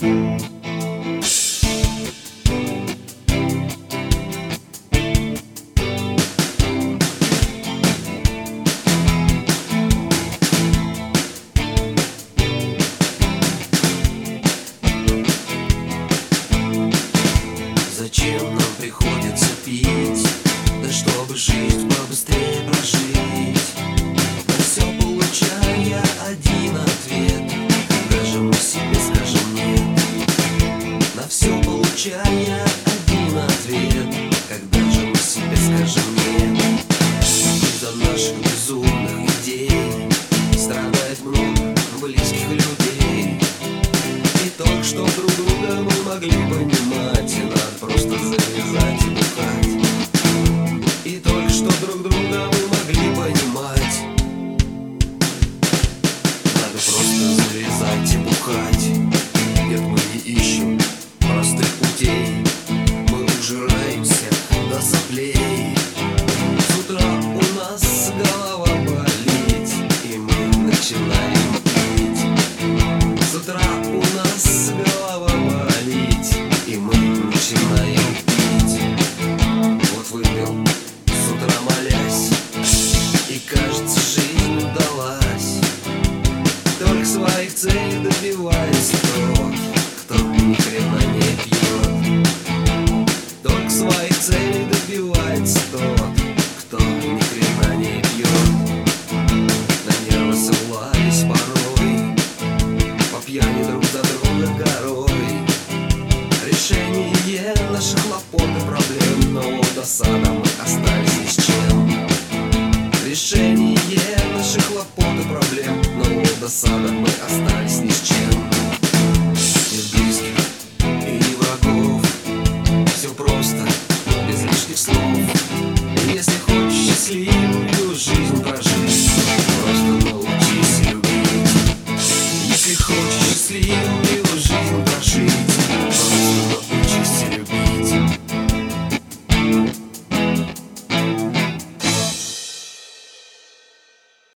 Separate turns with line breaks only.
Зачем нам приходится пить? Да чтобы жизнь побыстрее прожить. На все получая один ответ, когда же мы себе скажем нет? На все получая один ответ, когда же мы себе скажем нет? Из-за наших безумных идей страдает много близких людей. И только что друг друга мы могли понимать, и надо просто завязать и бухать. И только что друг друга мы могли понимать, надо просто завязать и бухать. Нет, мы не ищем простых путей, мы ужираемся до соплей. С утра у нас голова болит, и мы начинаем пить. С утра у нас голова болит, и мы начинаем пить. Вот выпил с утра молясь, и кажется жизнь удалась. Только своих целей добивается тот, кто ни хрена не пьет. Только своих целей добивается тот, кто ни хрена не пьет. На нервы ссылались порой, по пьяни друг за друга горой. Решение наших хлопот и проблем, но досада мы остались ни с чем. Решение наших хлопот и проблем, но досада мы остались ни с чем. Нет близких и не врагов, все просто, без лишних слов. Если хочешь счастливым